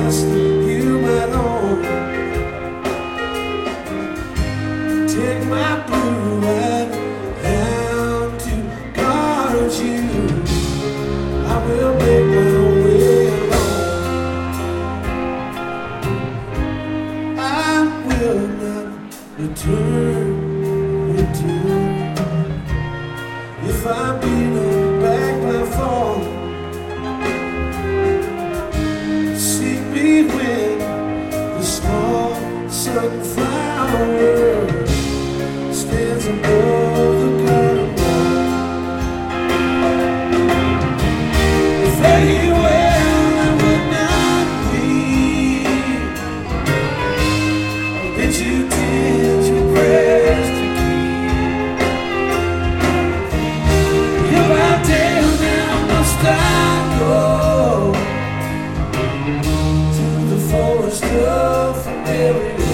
best you might own. Take my blue right down to guard you. I will make my way alone. I will not return with you. If I beat on back my fall, seek me when the small sunflower stands above the garden wall. Very well, I would not weep. I bet you did your prayers to keep. If I tell them, must I go to the forest of familiar?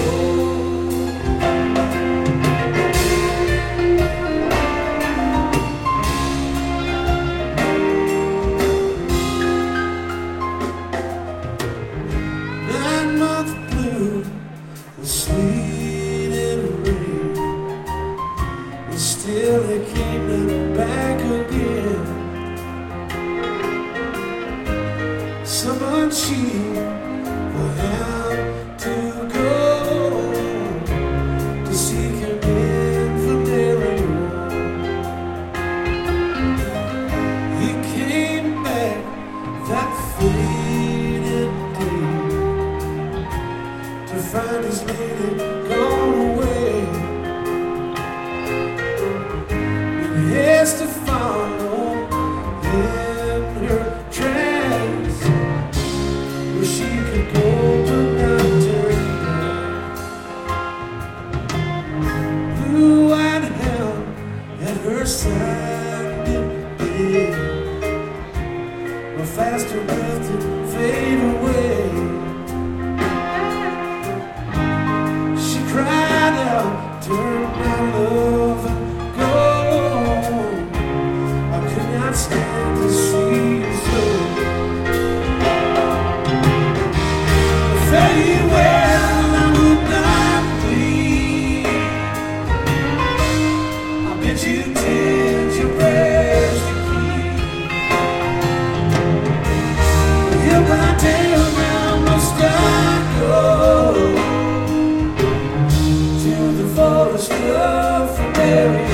Sleet and rain, but still they came back again. Someone cheap will have to go to seek him in the narrow. He came back that faded day to find his lady gone away. And he has to follow in her tracks, where she could go but not turn back. Blue-eyed hound at her side in bed, a faster breath to fade away. Cried out, turn my love and go. I could not stand to see you so. Very well, I would not bleed. I bet you did your prayers to keep. If I tell now, must I go the forest of familiar?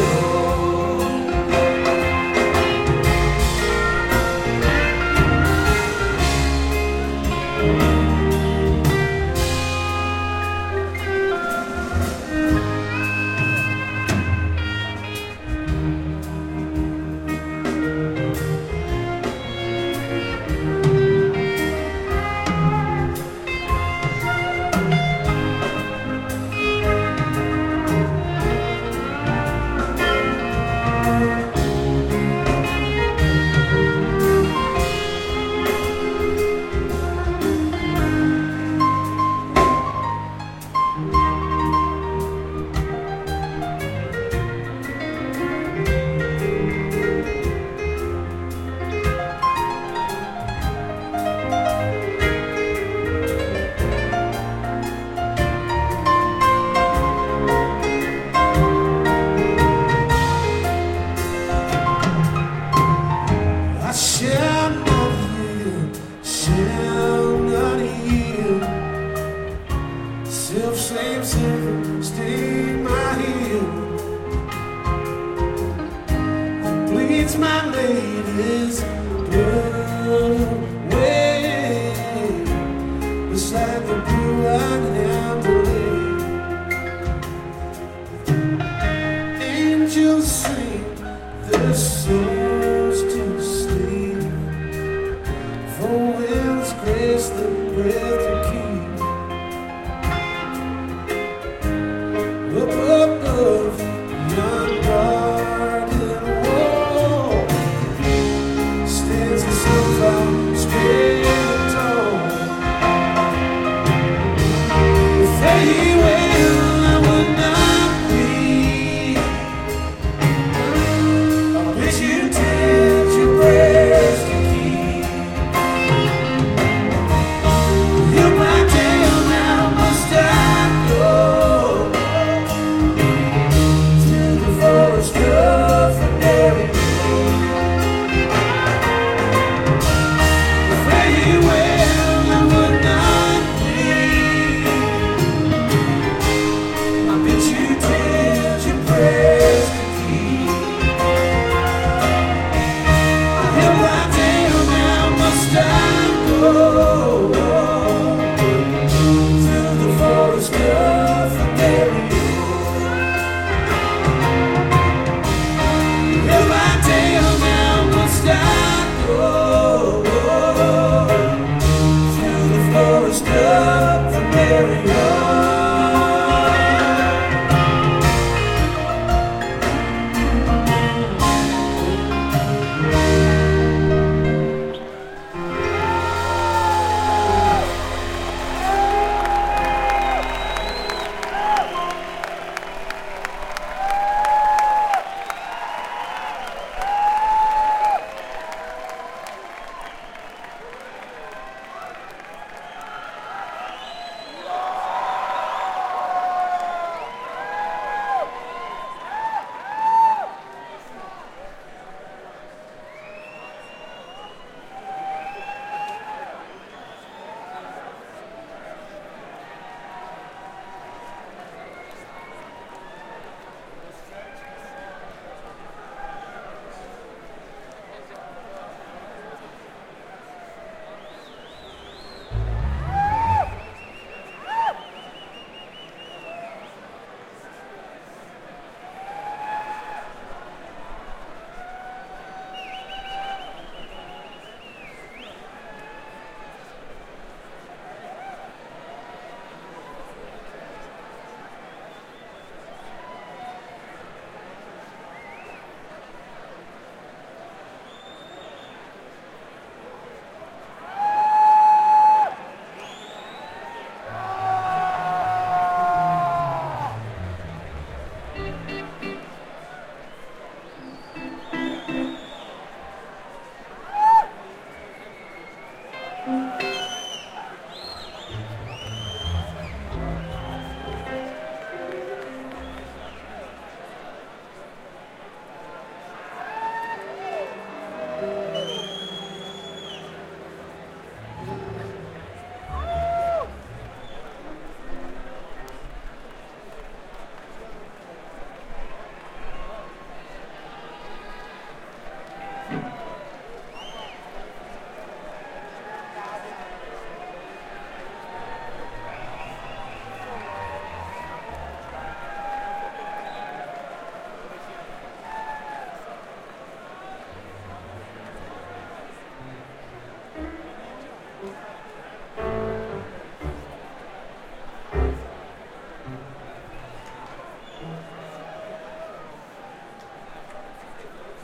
Self-same silver stain my heel, bleeds my lady's blood away beside the blue-eyed hound lay. Angels sing their souls to sleep, for winds grace the breath to keep. Up above yon garden wall stands the sunflower spread tall. Very well, I would not weep. I bet you did your prayers to keep. You